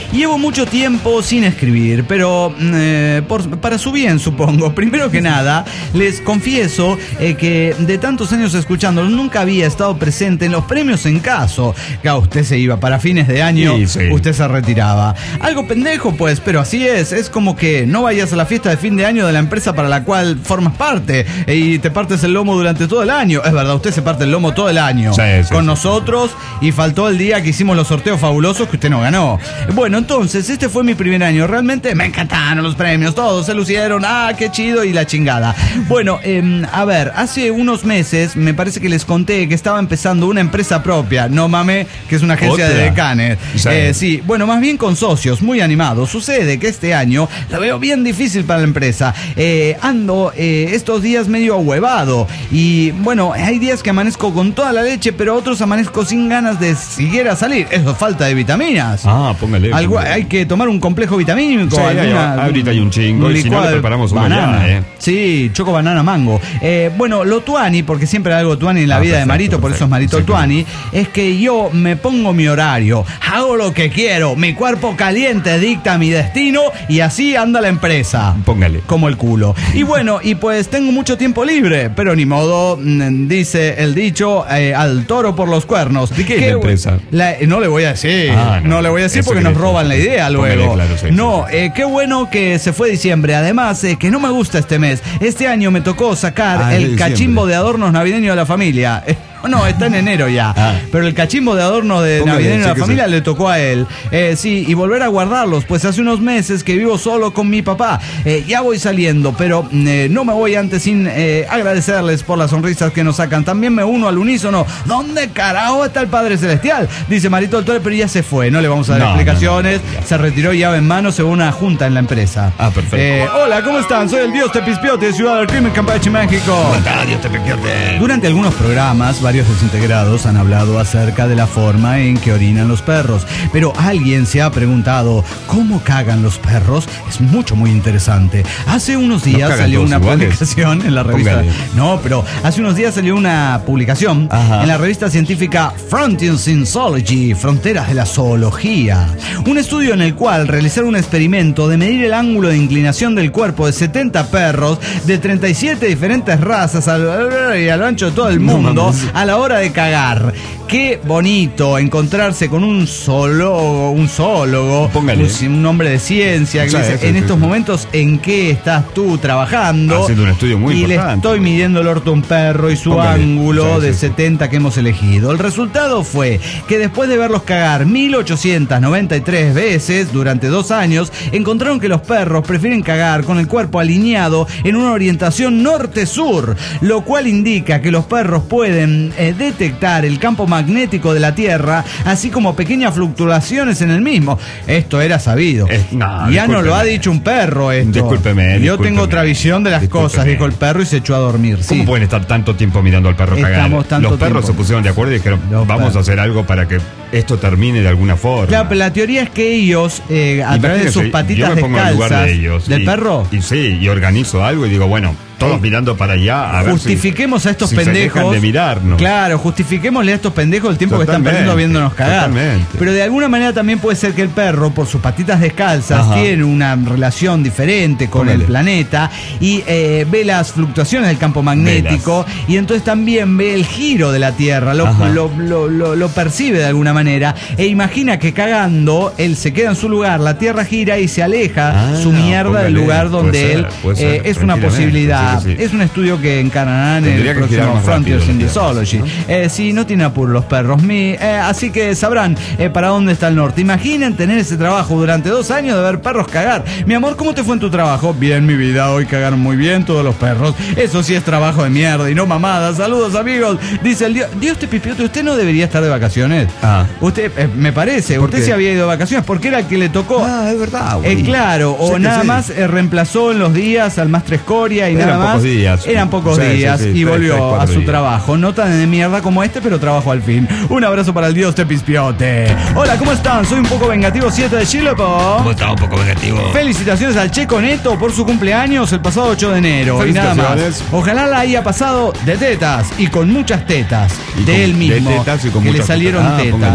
Y llevo mucho tiempo sin escribir, pero eh, por, para su bien, supongo. Primero que nada, les confieso eh, que de tantos años escuchándolos, nunca había estado presente en los premios en caso. Claro, usted se iba para fines de año, sí, sí. usted se retiraba. Algo pendejo, pues, pero así es. Es como que no vayas a la fiesta de fin de año de la empresa para la cual formas parte y te partes el lomo durante todo el año. Es verdad, usted se parte el lomo todo el año sí, sí, con sí, nosotros y faltó el día que hicimos los sorteos fabulosos que usted no ganó. Bueno, entonces, este fue mi primer año. Realmente me encantaron los premios, todos se lucieron. Ah, qué chido y la chingada. Bueno, eh, a ver, hace unos meses me parece que les conté que estaba empezando una empresa propia. No mames, que es una agencia ¿Otra? de decanes. Sí. Eh, sí, bueno, más bien con socios, muy animados. Sucede que este año la veo bien difícil para la empresa. Eh, ando eh, estos días medio ahuevado. Y bueno, hay días que amanezco con toda la leche, pero otros amanezco sin ganas de siquiera salir. Eso es falta de vitaminas. Ah, póngale. Algo, póngale. hay que tomar un complejo vitamínico. Sí, alguna, hay- ahorita hay un chingo, y si no, licuado le de preparamos uno banana. ya, ¿eh? Sí, choco, banana, mango. Eh, bueno, lo tuani, porque siempre hay algo tuani en la Ah, vida de perfecto, Marito, por eso es perfecto. Marito Sí, tuani, es que yo me pongo mi horario, hago lo que quiero, mi cuerpo caliente dicta mi destino y así anda la empresa. Póngale. Como el culo. Y bueno, y pues tengo mucho tiempo libre, pero ni modo, mm, dice el dicho, eh, al toro por los cuernos. ¿De qué es la empresa? La- no le voy a decir, Ah, no, no, le voy a decir eso porque quería nos roban la decir. idea Póngale, luego. claro, sí, no, sí, eh, qué bueno que se fue diciembre. Además, eh, que no me gusta este mes. Este año me tocó sacar Ah, el de diciembre. cachimbo de adornos navideños de la familia. Eh, No, está en enero ya. Ah. Pero el cachimbo de adornos de Póngale, navideño de la sí que familia sí. le tocó a él. Eh, sí, y volver a guardarlos, pues hace unos meses que vivo solo con mi papá. Eh, ya voy saliendo, pero eh, no me voy antes sin eh, agradecerles por las sonrisas que nos sacan. También me uno al unísono. ¿Dónde carajo está el Padre Celestial? Dice Marito del Toro, pero ya se fue. No le vamos a dar No, explicaciones. no, no, ya. Se retiró llave en mano según una junta en la empresa. Ah, perfecto. Eh, hola, ¿cómo están? Soy el Dios Tepispiote de Ciudad del Crimen, Campeche, México. Dios te pequeote. Durante algunos programas, varios desintegrados han hablado acerca de la forma en que orinan los perros. Pero alguien se ha preguntado, ¿cómo cagan los perros? Es mucho, muy interesante. Hace unos días cagan salió todos una iguales? publicación en la revista... Póngale. No, pero hace unos días salió una publicación Ajá. en la revista científica Frontiers in Zoology, Fronteras de la Zoología. Un estudio en el cual realizaron un experimento de medir el ángulo de inclinación del cuerpo de setenta perros de treinta y siete diferentes razas al, y a lo ancho de todo el No mundo mames. a la hora de cagar. Qué bonito encontrarse con un zoólogo, un zoólogo, Póngale. un, un hombre de ciencia que Sí, dice, sí, en sí, estos sí. momentos, ¿en qué estás tú trabajando? Haciendo un estudio muy y importante. le estoy midiendo el orto a un perro y su Póngale. ángulo Sí, de sí, sí. setenta que hemos elegido. El resultado fue que después de verlos cagar mil ochocientas noventa y tres veces durante dos años, encontraron que los perros prefieren cagar con el cuerpo alineado en una orientación norte-sur, lo cual indica que los perros pueden eh, detectar el campo magnético de la Tierra, así como pequeñas fluctuaciones en el mismo. Esto era sabido. Es- no, ya no lo ha discúlpeme. dicho un perro esto. Discúlpeme, Yo discúlpeme. tengo otra visión de las Discúlpeme. cosas, dijo el perro y se echó a dormir. ¿Cómo Sí. pueden estar tanto tiempo mirando al perro cagar? Estamos tanto Los perros tiempo. se pusieron de acuerdo y dijeron, Los vamos perros. a hacer algo para que esto termine de alguna forma. Claro, pero la teoría es que ellos, eh, a través de Imagínense, sus yo patitas me pongo en el lugar descalzas, de ellos del y- perro, Y sí, y organizo algo y digo, bueno, todos Eh, mirando para allá a ver si- justifiquemos a estos si se pendejos. dejan de mirarnos. Claro, justifiquémosle a estos pendejos el tiempo que están Totalmente, perdiendo viéndonos cagar. totalmente. Pero de alguna manera también puede ser que el perro, por sus patitas descalzas, Ajá. tiene una relación diferente con Póngale. el planeta y eh, ve las fluctuaciones del campo magnético y entonces también ve el giro de la Tierra, lo, Ajá. lo, lo, lo- lo percibe de alguna manera e imagina que cagando él se queda en su lugar, la Tierra gira y se aleja Ah, su mierda del póngale, lugar puede donde ser, él puede ser, eh, es una tranquilamente, posibilidad. sí que sí. Es un estudio que encarnarán en el Tendría que girar próximo más Frontiers rápido in la the Tierra, Zoology. ¿no? Eh, sí, no tiene apuro los perros. Mi, eh, así que sabrán eh, para dónde está el norte. Imaginen tener ese trabajo durante dos años de ver perros cagar. Mi amor, ¿cómo te fue en tu trabajo? Bien, mi vida, hoy cagaron muy bien todos los perros. Eso sí es trabajo de mierda y no mamadas. Saludos, amigos. Dice el Dios, Dios te pipiote, usted no debería estar de vacaciones. Ah. Usted, eh, me parece, ¿Por usted qué? se había ido de vacaciones porque era el que le tocó. Ah, es verdad, Eh, güey. claro, o Sí que nada sí. más eh, reemplazó en los días al Mastre Escoria y Eran nada más. pocos días. Eran pocos Sí, sí, días sí, y tres, volvió tres, cuatro a su días. trabajo. No tan de mierda como este, pero trabajo al fin. Un abrazo para el Dios Tepispiote. Hola, ¿cómo están? Soy un poco vengativo siete de Chile, po. Está un poco negativo. Felicitaciones al Checo Neto por su cumpleaños el pasado ocho de enero. Y nada más. Felicitaciones. Ojalá la haya pasado de tetas y con muchas tetas Y de con- él de mismo. tetas y con que le muchas salieron tetas. Ah, tetas. póngale.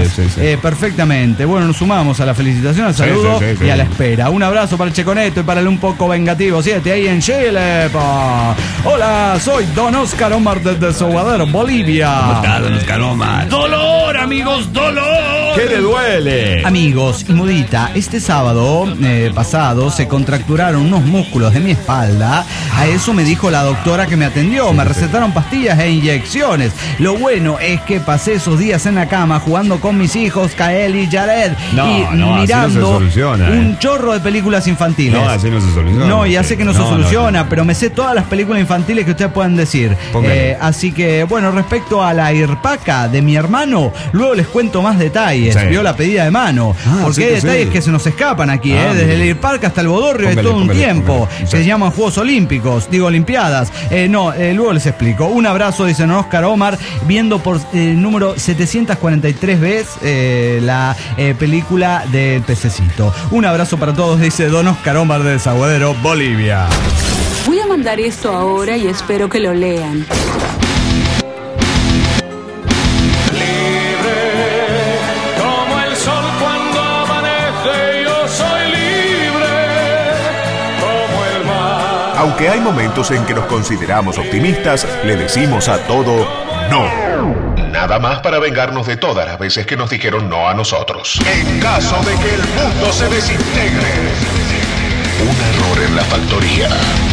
Dale, sí, sí. Eh, perfectamente. Bueno, nos sumamos a la felicitación, al saludo sí, sí, sí, y a la sí. espera. Un abrazo para el Checoneto y para el un poco vengativo siete ahí en Chile. Pa. Hola, soy Don Oscar Omar desde Desaguadero, Bolivia. ¿Cómo está, don Oscar Omar? ¡Dolor, amigos, dolor! ¿Qué le duele? Amigos y Mudita, este sábado eh, pasado se contracturaron unos músculos de mi espalda. A eso me dijo la doctora que me atendió. Me recetaron pastillas e inyecciones. Lo bueno es que pasé esos días en la cama jugando con mis hijos, Kael y Jared, No, y no, así mirando no se soluciona, un eh. chorro de películas infantiles. No, así no se soluciona. No, ya sé que no, se No, no, soluciona, no. pero me sé todas las películas infantiles que ustedes puedan decir. Póngale. Eh, así que, bueno, respecto a la irpaca de mi hermano, luego les cuento más detalles. Sí. Vio la pedida de mano. Ah, porque sí hay que detalles sí. que se nos escapan aquí, Ah, eh, desde mire. el irpaca hasta el bodorrio de Póngale, todo un póngale, tiempo. póngale. Se Sí. llaman Juegos Olímpicos, digo Olimpiadas. Eh, no, eh, luego les explico. Un abrazo, dice don Oscar Omar, viendo por eh, número setecientas cuarenta y tres veces eh, la eh, película del pececito. Un abrazo para todos, dice don Oscar Omar de Desaguadero, Bolivia. Voy a mandar esto ahora y espero que lo lean. Como el sol cuando amanece, yo soy libre. Como el mar. Aunque hay momentos en que nos consideramos optimistas, le decimos a todo no. Nada más para vengarnos de todas las veces que nos dijeron no a nosotros. En caso de que el mundo se desintegre. Un error en la factoría.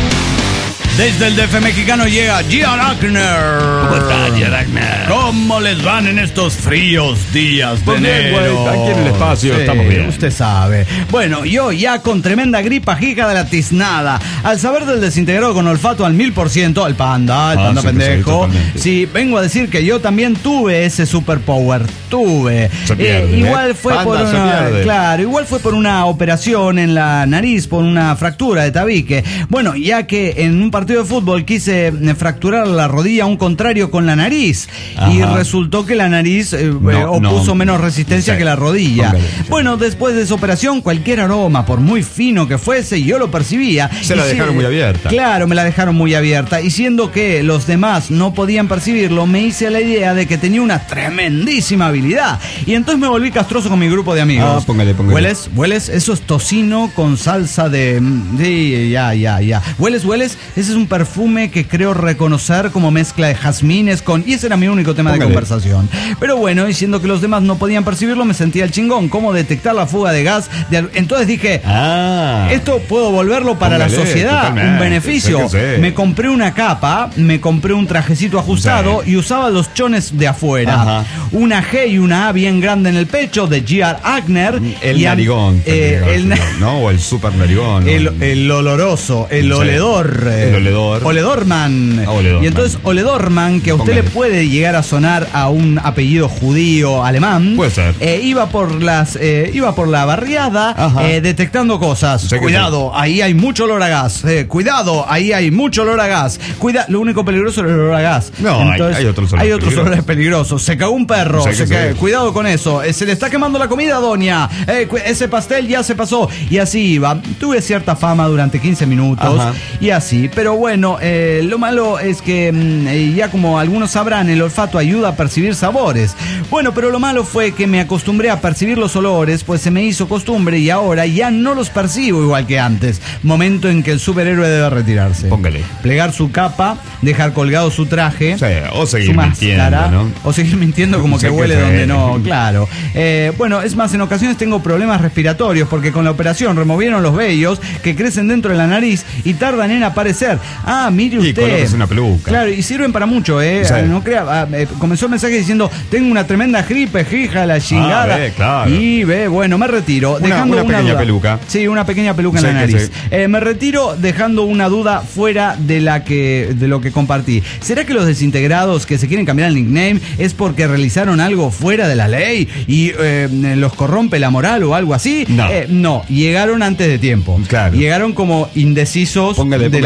Desde el D F mexicano llega Gian Agner. ¿Cómo está, Gian Agner? ¿Cómo les van en estos fríos días de Pues bien, enero? güey, aquí en el espacio estamos bien. Usted sabe. Bueno, yo ya con tremenda gripa hija de la tiznada. Al saber del desintegrado con olfato al mil por ciento, el panda, el Ah, panda sí, que sí, pendejo. totalmente. Sí, vengo a decir que yo también tuve ese superpower. Tuve. Se pierde, igual ¿eh? fue Panda, por se una. pierde. Claro, igual fue por una operación en la nariz, por una fractura de tabique. Bueno, ya que en un partido de fútbol quise eh, fracturar la rodilla a un contrario con la nariz. Ajá. Y resultó que la nariz eh, No, eh, opuso no. menos resistencia Sí. que la rodilla. Póngale. Bueno, después de esa operación, cualquier aroma, por muy fino que fuese, yo lo percibía. Se Y la si- dejaron muy abierta. Claro, me la dejaron muy abierta. Y siendo que los demás no podían percibirlo, me hice la idea de que tenía una tremendísima habilidad. Y entonces me volví castroso con mi grupo de amigos. Ah, póngale, póngale. ¿Hueles? ¿Hueles? Eso es tocino con salsa de... Sí, ya, ya, ya. ¿Hueles? ¿Hueles? Ese es un perfume que creo reconocer como mezcla de jazmines con... Y ese era mi único tema Póngale. de conversación. Pero bueno, y siendo que los demás no podían percibirlo, me sentía el chingón. ¿Cómo detectar la fuga de gas? de al- Entonces dije... Ah. Esto puedo volverlo para Póngale, la sociedad, totalmente, un beneficio. sé que sí. Me compré una capa, me compré un trajecito ajustado Sí. y usaba los chones de afuera. Ajá. Una G y una A bien grande en el pecho de Gian Agner. El y a- narigón. eh, el, na- ¿no? O el super narigón. el, ¿no? el oloroso, el Sí. oledor. eh, El oledor. Oledorman. Ah, Oledorman. Y entonces Oledorman, que a usted Póngale. le puede llegar a sonar a un apellido judío alemán. Puede ser. eh, iba por las, eh, iba por la barriada Ajá. eh, detectando cosas. Sé que Cuidado, ahí hay mucho olor a gas. Eh, cuidado, ahí hay mucho olor a gas. Cuida, lo único peligroso es el olor a gas. No, hay- hay otros olores hay otros peligrosos. olores peligrosos. Se cagó un perro. Sé que se sí. ca- Cuidado con eso. Eh, se le está quemando la comida, doña. Eh, cu- ese pastel ya se pasó. Y así iba. Tuve cierta fama durante quince minutos. Ajá. Y así. Pero bueno, eh, lo malo es que mm, eh, ya como algunos sabrán, el olfato ayuda a percibir sabores. Bueno, pero lo malo fue que me acostumbré a percibir los olores, pues se me hizo costumbre y ahora ya no los percibo igual que antes. Momento en que el superhéroe debe retirarse. Póngale. Plegar su capa, dejar colgado su traje. Sí, o seguir su mintiendo, máscara, ¿no? o seguir mintiendo como Sí, que que huele sí. donde no, claro. Eh, bueno, es más, en ocasiones tengo problemas respiratorios porque con la operación removieron los vellos que crecen dentro de la nariz y tardan en aparecer. Ah, mire Y usted. colóquese una peluca. Claro, y sirven para mucho, ¿eh? Sí. Ah, No crea, ah, eh, comenzó el mensaje diciendo, tengo una tremenda gripe, hija, la chingada. Ah, ve, claro. Y ve, bueno, me retiro. Una- dejando una pequeña duda. peluca. Sí, una pequeña peluca en Sí, la que nariz. sí. Eh, me retiro dejando una duda fuera de la que de lo que compartí. ¿Será que los desintegrados que se quieren cambiar el nickname es porque realizaron algo fuera de la ley y eh, los corrompe la moral o algo así? No. Eh, no, llegaron antes de tiempo. Claro. Llegaron como indecisos Póngale, de la póngale. propia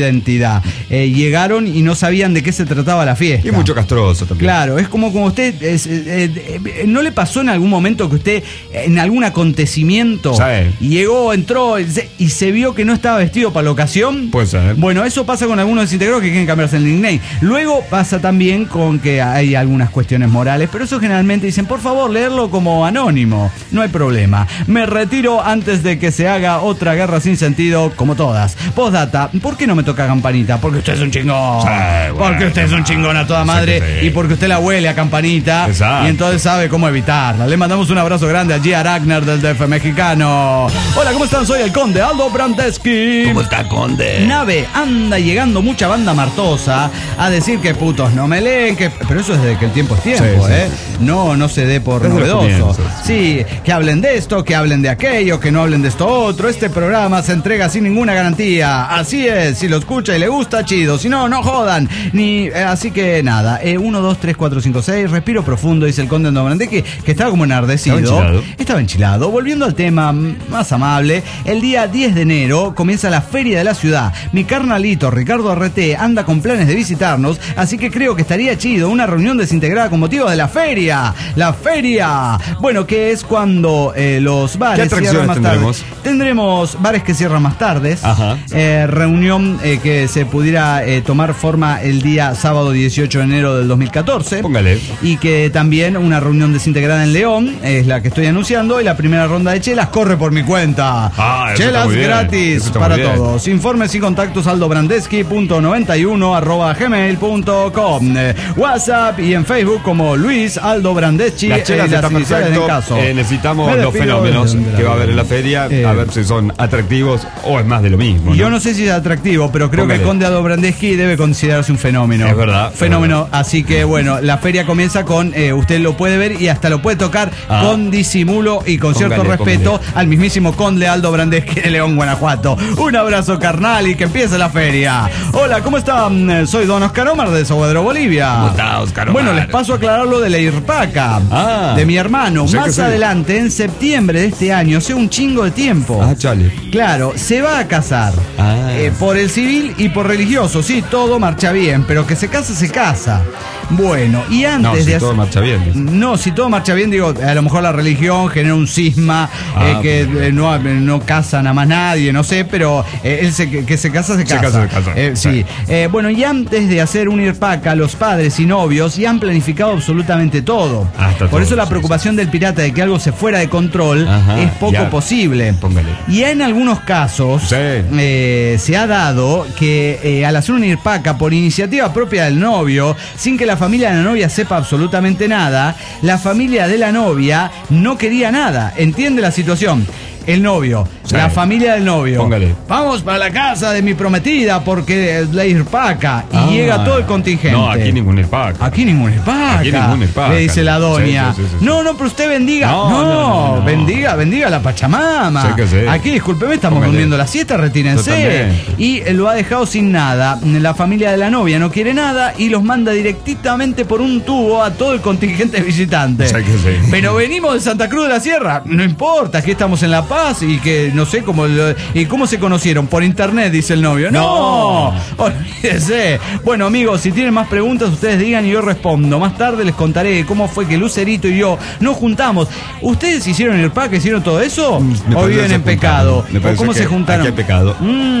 identidad. Eh, llegaron y no sabían de qué se trataba la fiesta. Y mucho castroso también. Claro, es como como usted, es, eh, eh, ¿no le pasó en algún momento que usted, en algún acontecimiento, sí, llegó, entró y se, y se vio que no estaba vestido para la ocasión? Puede ser. Bueno, eso pasa con algunos desintegrados que quieren cambiarse el nickname. Luego pasa también con que hay algunas cuestiones morales, pero eso generalmente dicen, por favor, leerlo como anónimo. No hay problema. Me retiro antes de que se haga otra guerra sin sentido, como todas. Postdata, ¿por qué no me toca campanita? Porque usted es un chingón. Sí, bueno, porque usted es un chingón a toda madre. Sí. Y porque usted la huele a campanita. Exacto. Y entonces sabe cómo evitarla. Le mandamos un abrazo grande allí a Ragnar del D F mexicano. Hola, ¿cómo están? Soy el Conde Aldo Brandeschi. ¿Cómo está, Conde? Nave, anda llegando mucha banda martosa a decir que putos no me leen, que... pero eso es desde que el tiempo es tiempo, sí, ¿eh? sí. No, no se dé por Desde los novedoso. comienzos. Sí, que hablen de esto, que hablen de aquello, que no hablen de esto otro. Este programa se entrega sin ninguna garantía. Así es, si lo escucha y le gusta, chido. Si no, no jodan. Ni, eh, así que nada, eh, uno, dos, tres, cuatro, cinco, seis, respiro profundo, dice el Conde Aldo Brandeschi, que, que estaba como enardecido. Estaba enchilado. Estaba enchilado. Volviendo al tema más amable, el día diez de enero comienza la feria de la ciudad. Mi carnalito Ricardo Arreté anda con planes de visitarnos, así que creo que estaría chido una reunión desintegrada con motivo de la feria. La feria. Bueno, que es cuando eh, los bares cierran más tarde. tendremos? Tendremos bares que cierran más tardes. Ajá. Eh, reunión eh, que se pudiera eh, tomar forma el día sábado dieciocho de enero del dos mil catorce. Póngale. Y que también una reunión desintegrada en León, es la que estoy anunciando, y la primera ronda de chelas corre por mi cuenta. Ah, eso chelas está muy bien. gratis Eso está para muy bien. todos. Informes y contactos aldobrandeschi punto noventa y uno arroba gmail punto com. Eh, WhatsApp y en Facebook como Luis Aldo Brandeschi. Las chelas eh, está iniciales perfecto. del caso. Eh, necesitamos Me los despido fenómenos de- de la que va a haber en la vida. feria, Eh, a ver si son atractivos o es más de lo mismo, Y yo ¿no? no sé si es atractivo, pero creo Póngale. que el Conde Aldo Brandeschi debe considerarse un fenómeno. Es verdad, es Fenómeno. Así que bueno, la feria comienza con, eh, usted lo puede ver y hasta lo puede tocar Ah. con disimulo y con Póngale, cierto respeto póngale. al mismísimo Conde Aldo Brandeschi de León, Guanajuato. Un abrazo carnal y que empiece la feria. Hola, ¿cómo están? Soy Don Oscar Omar de Soguadero, Bolivia. ¿Cómo está, Oscar Omar? Bueno, les paso a aclarar lo de la IRPACA, Ah. de mi hermano. Sé que Más sí. adelante, en septiembre de este año, hace un chingo de tiempo. Ah, chale. Claro, se va a casar. Ah. Eh, por el civil y por religioso, sí, todo marcha bien, pero que se casa, se casa. Bueno, y antes No, de si hacer- todo marcha bien. No, si todo marcha bien, digo, a lo mejor la religión genera un cisma, Ah, eh, que eh, no, no casan a más nadie, no sé, pero eh, él se, que, que se casa, se Se casa. casa, se casa. Eh, sí. Sí. Eh, bueno, y antes de hacer un IRPACA, los padres y novios ya han planificado absolutamente todo. Ah, está Por todo, eso la sí, preocupación del pirata de que algo se fuera de control Ajá, es poco ya. posible. Póngale. Y en algunos casos Sí. eh, se ha dado que eh, al hacer una IRPACA por iniciativa propia del novio, sin que la familia de la novia sepa absolutamente nada, la familia de la novia no quería nada. ¿Entiende la situación? El novio, Sí. la familia del novio. Póngale. Vamos para la casa de mi prometida porque es la IRPACA. Y Ah. llega todo el contingente. No, aquí ningún IRPACA. Aquí ningún IRPACA. Aquí ningún IRPACA. Le dice la doña. Sí, sí, sí, sí. No, no, pero usted bendiga. No, No, no, no, no. bendiga, bendiga a la Pachamama. Sí que sí. Aquí, discúlpeme, estamos Póngale. durmiendo la siesta, retírense. Totalmente. Y eh, lo ha dejado sin nada. La familia de la novia no quiere nada y los manda directamente por un tubo a todo el contingente visitante. Sí que sí. Pero venimos de Santa Cruz de la Sierra. No importa, aquí estamos en La Paz y que no sé cómo lo- y cómo se conocieron. Por internet, dice el novio. No, No. olvídese. Bueno, amigos, si tienen más preguntas, ustedes digan y yo respondo. Más tarde les contaré cómo fue que Lucerito y yo nos juntamos. ¿Ustedes hicieron el pack, hicieron todo eso? Me ¿O parece viven que en se pecado? juntaron. Me ¿O parece cómo que se juntaron? aquí hay pecado.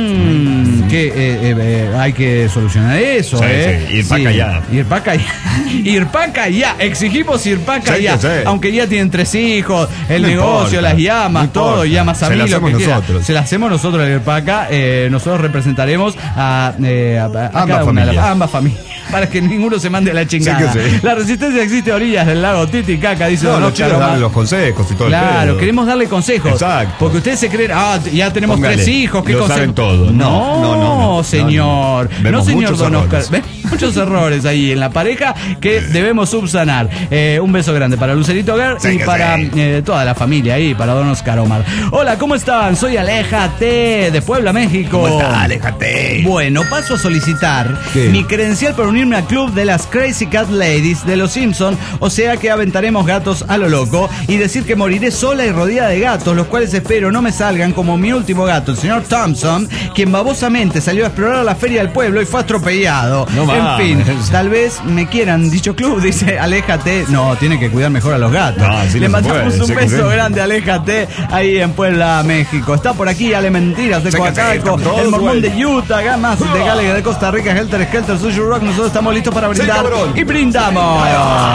Mm, que eh, eh, eh, hay que solucionar eso, Sí, ¿eh? sí, IRPACA ya. IRPACA ya. IRPACA ya. Exigimos IRPACA Sí, ya. que sí. Aunque ya tienen tres hijos, el No negocio, importa, las llamas, no todo, importa. llamas a Se mí, la lo que hacemos quiera. nosotros. Se la hacemos nosotros el IRPACA. Eh, nosotros representaremos a, eh, a- a Ambas cada una de las- familias. a ambas familias. Para que ninguno se mande a la chingada. Sí que sí. La resistencia existe a orillas del lago Titicaca, dice No, Don los Oscar chicos Omar. dan los consejos y todo el Claro, pedo. queremos darle consejos. Exacto. Porque ustedes se creen, ah, ya tenemos Póngale, tres hijos, ¿qué lo consejo? saben todo. No, No, no, no, no, señor. no, no. No, Vemos señor muchos Don Oscar. errores. ¿Ve? muchos errores ahí en la pareja que debemos subsanar. Eh, un beso grande para Lucerito Girl Sí, y que para sí. eh, toda la familia ahí, para don Oscar Omar. Hola, ¿cómo están? Soy Aléjate de Puebla, México. ¿Cómo está? Aléjate. Bueno, paso a solicitar ¿Qué? mi credencial para unirme al club de las Crazy Cat Ladies de los Simpson, o sea que aventaremos gatos a lo loco y decir que moriré sola y rodeada de gatos, los cuales espero no me salgan como mi último gato, el señor Thompson, quien babosamente salió a explorar la feria del pueblo y fue atropellado. No en mames. fin, tal vez me quieran dicho club, dice Aléjate. No, tiene que cuidar mejor a los gatos. No, así Le no se mandamos puede, un sé que beso sí. grande, Aléjate, ahí en Puebla, México. Está por aquí Ale Mentiras de Sé que sí, Coacalco, estamos todos, el Mormón güey. de Utah, Gamas de Gallagher de Costa Rica, Helter Skelter, Sushi Rock. Nosotros estamos listos para brindar cabrón. y brindamos.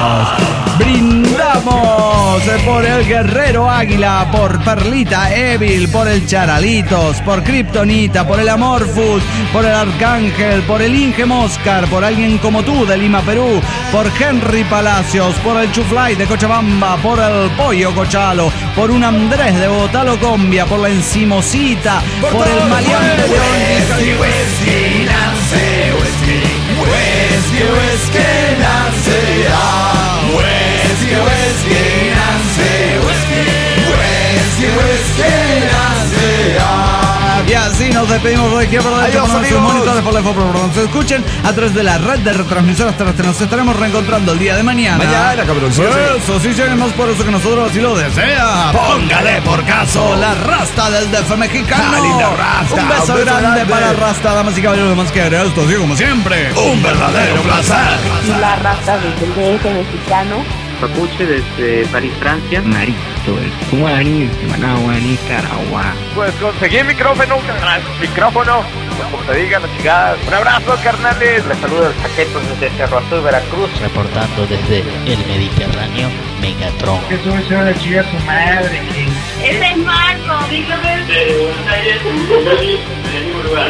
Brindamos por el Guerrero Águila, por Perlita Evil, por el Charalitos, por Kryptonita, por el Amorphous, por el Arcángel, por el Inge Moscar, por alguien como tú de Lima, Perú, por Henry Palacios, por el Chuflay de Cochabamba, por el Pollo Cochalo, por un Andrés de Bogotá Locombia, por la Encimosita, por, el Maleante de Whisky, whisky, Nancy, whisky, whisky, whisky, Nancy, ah, whisky, whisky, Nancy, whisky, whisky, whisky, Nancy, ah. Y así nos despedimos de aquí a verdad. Adiós, Nuestros amigos. monitores por la F O P, nos escuchen a través de la red de retransmisoras terrestres. Nos estaremos reencontrando el día de mañana. Mañana, cabrón, sí, sí. Eso sí, es más poderoso que nosotros, así lo desea. Póngale por caso. La Rasta del D F mexicano. Ah, linda Rasta. Un beso Un beso grande, grande. para Rasta, damas y caballeros. Más que esto, así como siempre. Un verdadero placer. Y la raza desde el D F mexicano. Papuche desde París, Francia. Marito, el Guaraní, Managua, Nicaragua. Pues conseguí micrófono, carnal. Micrófono, pues como te digan las chigadas. Un abrazo, carnales. Les saludo el Saquetos desde Cerro Azul, Veracruz. Reportando desde el Mediterráneo, Megatron. Que sube se va a chingar su madre. Ese es Marco, dígame. De Buenos Aires, de ningún lugar.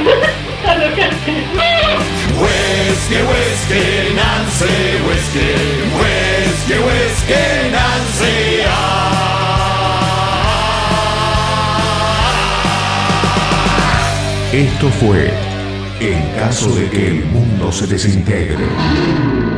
Whisky, whisky, Nancy, whisky, whisky, whisky, Nancy, ah. Esto fue En caso de que el mundo se desintegre.